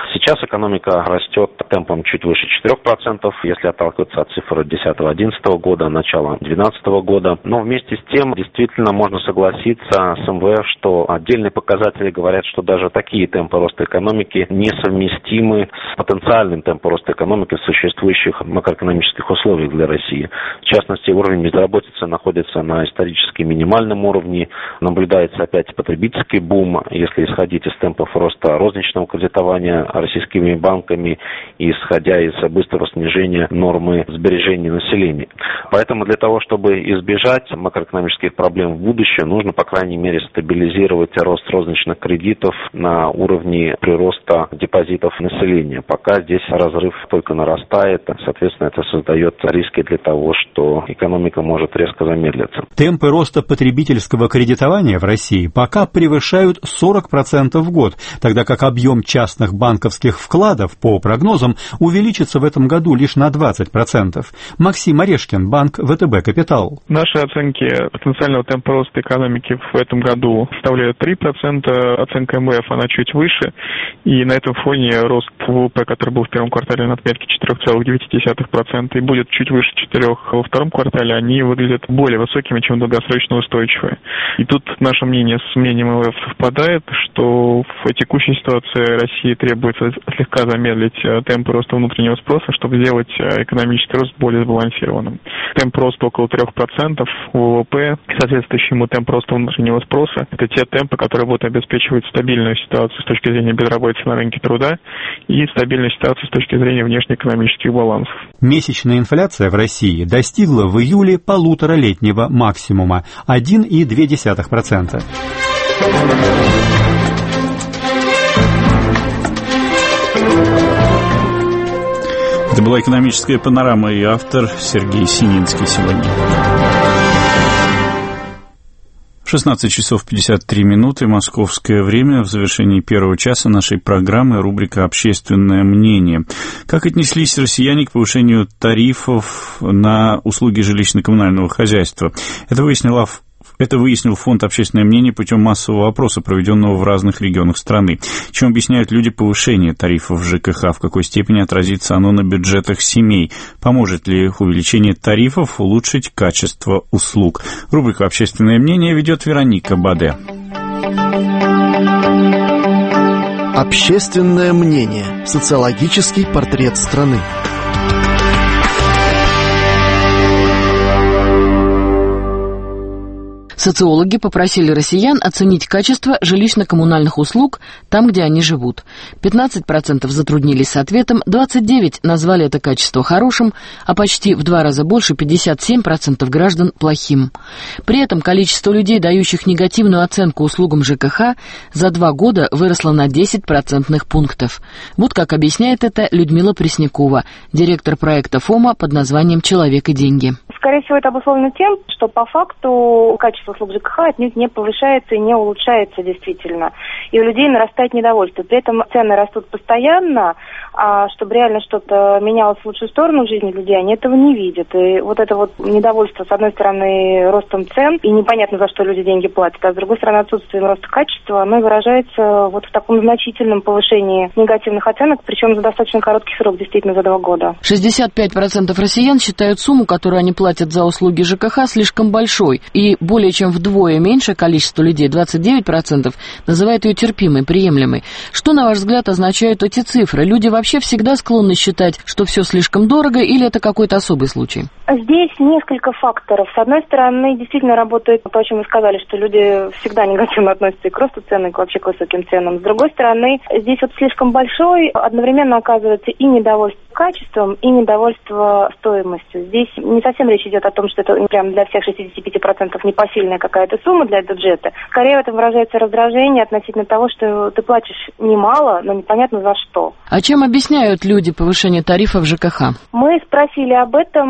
Сейчас экономика растет темпом чуть выше четырех процентов, если отталкиваться от цифр десятого-одиннадцатого года, начала двенадцатого года. Но вместе с тем, действительно, можно согласиться с эм вэ эф, что отдельные показатели говорят, что даже такие темпы роста экономики несовместимы с потенциальным темпом роста экономики в существующих макроэкономических условиях для России. В частности, уровень безработицы находится на исторически минимальном уровне, наблюдается опять потребительский бум, если исходить из темпов роста розничного кредитования российскими банками и исходя из быстрого снижения нормы сбережений населения. Поэтому для того, чтобы избежать макроэкономических проблем в будущем, нужно, по крайней мере, стабилизировать рост розничных кредитов на уровне прироста депозитов населения. Пока здесь разрыв только нарастает, соответственно, это создает риски для того, что экономика может резко замедлиться. Темпы роста потребительского кредитования в России пока превышают сорок процентов в год, тогда как объем частных банковских вкладов, по прогнозам, увеличится в этом году лишь на двадцать процентов. Максим Орешкин, банк вэ тэ бэ «Капитал». Наши оценки потенциального темпа роста экономики в этом году составляют три процента, оценка эм вэ эф она чуть выше, и на этом фоне рост вэ вэ пэ, который был в первом квартале на отметке четыре целых девять десятых процента и будет чуть выше четырех во втором квартале, они выглядят более высокими, чем долгосрочно устойчивые. И тут наше мнение с мнением эм вэ эф совпадает, что в текущей ситуации России требуется слегка замедлить темпы роста внутреннего спроса, чтобы сделать экономический рост более сбалансированным. Темп роста около трех процентов вэ вэ пэ, соответствующий ему темп роста внутреннего спроса, это те темпы, которые будут обеспечивать стабильную ситуацию с точки зрения безработицы на рынке труда и стабильную ситуацию с точки зрения внешнеэкономических балансов. Месячная инфляция в России достигла в июле полуторалетнего максимума – один целых две десятых процента. Это была экономическая панорама и автор Сергей Сининский сегодня. шестнадцать часов пятьдесят три минуты, московское время. В завершении первого часа нашей программы рубрика «Общественное мнение». Как отнеслись россияне к повышению тарифов на услуги жилищно-коммунального хозяйства? Это выяснила Это выяснил фонд «Общественное мнение» путем массового опроса, проведенного в разных регионах страны. Чем объясняют люди повышение тарифов в жэ ка ха, в какой степени отразится оно на бюджетах семей, поможет ли увеличение тарифов улучшить качество услуг. Рубрику «Общественное мнение» ведет Вероника Баде. Общественное мнение. Социологический портрет страны. Социологи попросили россиян оценить качество жилищно-коммунальных услуг там, где они живут. пятнадцать процентов затруднились с ответом, двадцать девять процентов назвали это качество хорошим, а почти в два раза больше, пятьдесят семь процентов граждан, плохим. При этом количество людей, дающих негативную оценку услугам жэ ка ха, за два года выросло на десять процентных пунктов. Вот как объясняет это Людмила Преснякова, директор проекта ФОМА под названием «Человек и деньги». Скорее всего, это обусловлено тем, что по факту качество услуг жэ ка ха отнюдь не повышается и не улучшается действительно. И у людей нарастает недовольство. При этом цены растут постоянно, а чтобы реально что-то менялось в лучшую сторону в жизни людей, они этого не видят. И вот это вот недовольство, с одной стороны, ростом цен, и непонятно, за что люди деньги платят, а с другой стороны, отсутствием роста качества, оно выражается вот в таком значительном повышении негативных оценок, причем за достаточно короткий срок, действительно, за два года. шестьдесят пять процентов россиян считают сумму, которую они платят за услуги жэ ка ха, слишком большой, и более чем вдвое меньшее количество людей, двадцать девять процентов, называют ее терпимой, приемлемой. Что, на ваш взгляд, означают эти цифры? Люди вообще всегда склонны считать, что все слишком дорого, или это какой-то особый случай? Здесь несколько факторов. С одной стороны, действительно работает то, о чем вы сказали, что люди всегда негативно относятся и к росту цен, и вообще к высоким ценам. С другой стороны, здесь вот слишком большой, одновременно оказывается и недовольство качеством, и недовольство стоимостью. Здесь не совсем речь идет о том, что это прям для всех шестьдесят пять процентов непосильная какая-то сумма для бюджета. Скорее в этом выражается раздражение относительно того, что ты платишь немало, но непонятно за что. А чем объясняют люди повышение тарифов в жэ ка ха? Мы спросили об этом, предложили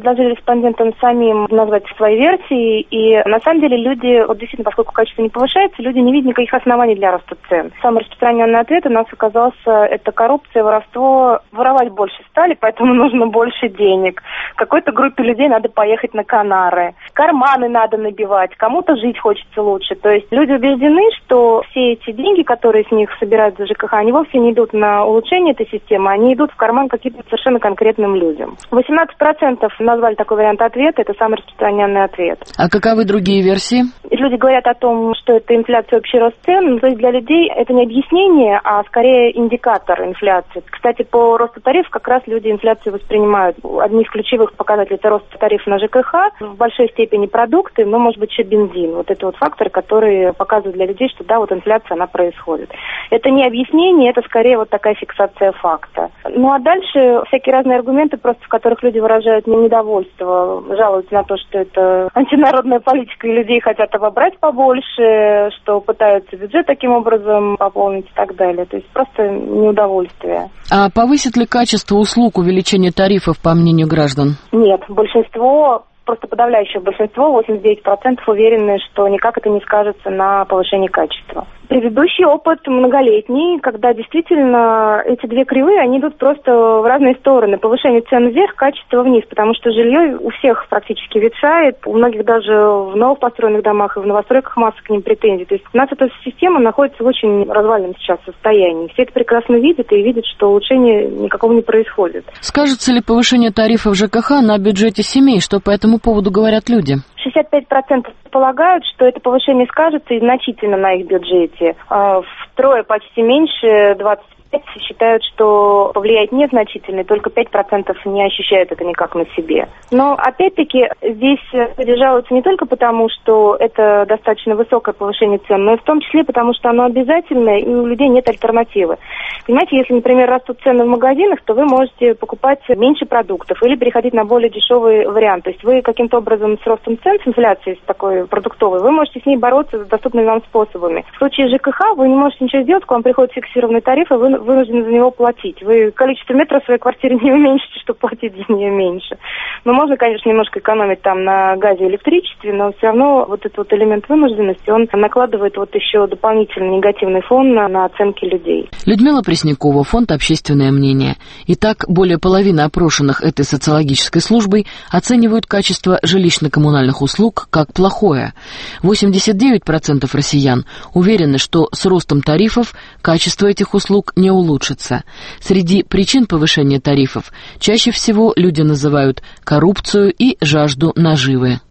предложили респондентам самим назвать свои версии, и на самом деле люди, вот действительно, поскольку качество не повышается, люди не видят никаких оснований для роста цен. Самый распространенный ответ у нас оказался, это коррупция, воровство. Воровать больше стали, поэтому нужно больше денег. Какой-то группе людей надо поехать на Канары. Карманы надо набивать, кому-то жить хочется лучше. То есть люди убеждены, что все эти деньги, которые с них собирают за ЖКХ, они вовсе не идут на улучшение этой системы, они идут в карман каким-то совершенно конкретным людям. восемнадцать процентов назвали такой вариант ответа, это самый распространенный ответ. А каковы другие версии? Люди говорят о том, что это инфляция, общий рост цен. То есть для людей это не объяснение, а скорее индикатор инфляции. Кстати, по росту тарифов как раз люди инфляцию воспринимают. Одни из ключевых показателей – это рост тарифов на ЖКХ, в большой степени продукты, но, может быть, еще бензин. Вот это вот факторы, которые показывают для людей, что да, вот инфляция, она происходит. Это не объяснение, это скорее вот такая фиксация факта. Ну а дальше всякие разные аргументы, просто в которых люди выражают недовольство, жалуются на то, что это антинародная политика, и людей хотят обобрать побольше, что пытаются бюджет таким образом пополнить и так далее. То есть просто неудовольствие. А повысит ли качество услуг увеличение тарифов, по мнению граждан? Нет, большинство, просто подавляющее большинство, восемьдесят девять процентов уверены, что никак это не скажется на повышении качества. Предыдущий опыт многолетний, когда действительно эти две кривые, они идут просто в разные стороны. Повышение цен вверх, качество вниз, потому что жилье у всех практически ветшает, у многих даже в новопостроенных домах и в новостройках масса к ним претензий. То есть у нас эта система находится в очень развальном сейчас состоянии. Все это прекрасно видят и видят, что улучшения никакого не происходит. Скажется ли повышение тарифов ЖКХ на бюджете семей? Что по этому поводу говорят люди? шестьдесят пять процентов полагают, что это повышение скажется и значительно на их бюджете. Втрое почти меньше, двадцать пять процентов считают, что повлияет незначительно, и только пять процентов не ощущают это никак на себе. Но, опять-таки, здесь люди жалуются не только потому, что это достаточно высокое повышение цен, но и в том числе потому, что оно обязательное, и у людей нет альтернативы. Понимаете, если, например, растут цены в магазинах, то вы можете покупать меньше продуктов или переходить на более дешевый вариант. То есть вы каким-то образом с ростом цен, с инфляцией с такой продуктовой, вы можете с ней бороться доступными вам способами. В случае ЖКХ вы не можете ничего сделать, к вам приходит фиксированный тариф, и вы вынуждены за него платить. Вы количество метров в своей квартире не уменьшите, чтобы платить за нее меньше. Но можно, конечно, немножко экономить там на газе и электричестве, но все равно вот этот вот элемент вынужденности, он накладывает вот еще дополнительный негативный фон на, на оценки людей. Людмила Преснякова, фонд «Общественное мнение». Итак, более половины опрошенных этой социологической службой оценивают качество жилищно-коммунальных услуг как плохое. восемьдесят девять процентов россиян уверены, что с ростом тарифов качество этих услуг не улучшится. Среди причин повышения тарифов чаще всего люди называют коррупцию и жажду наживы.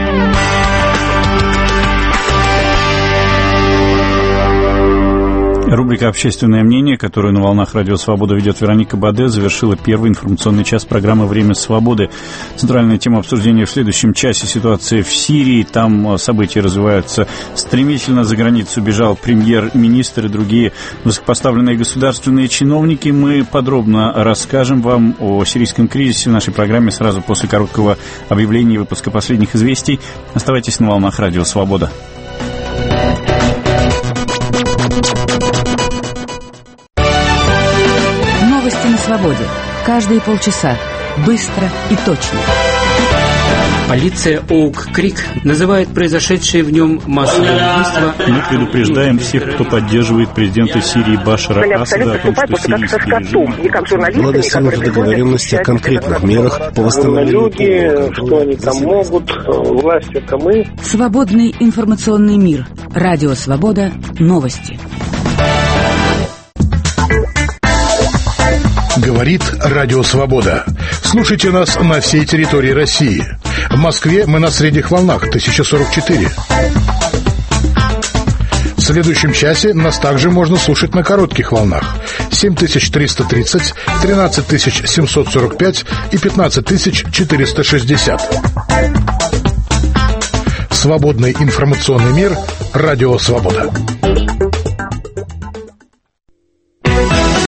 Рубрика «Общественное мнение», которую на волнах Радио Свобода ведет Вероника Баде, завершила первый информационный час программы «Время свободы». Центральная тема обсуждения в следующем часе — ситуация в Сирии. Там события развиваются стремительно. За границу бежал премьер-министр и другие высокопоставленные государственные чиновники. Мы подробно расскажем вам о сирийском кризисе в нашей программе сразу после короткого объявления и выпуска последних известий. Оставайтесь на волнах Радио Свобода. Новости на свободе. Каждые полчаса. Быстро и точно. Полиция Оук-Крик называет произошедшее в нем массовое убийство. Мы предупреждаем всех, кто поддерживает президента Сирии Башара Асада, о том, что сирийский режим... Была достигнута договоренность о конкретных мерах по восстановлению... Люди, что они там могут, власть — это мы. Свободный информационный мир. Радио Свобода. Новости. Говорит Радио Свобода. Слушайте нас на всей территории России. В Москве мы на средних волнах тысяча сорок четыре. В следующем часе нас также можно слушать на коротких волнах семь тысяч триста тридцать, тринадцать тысяч семьсот сорок пять и пятнадцать тысяч четыреста шестьдесят. Свободный информационный мир. Радио Свобода.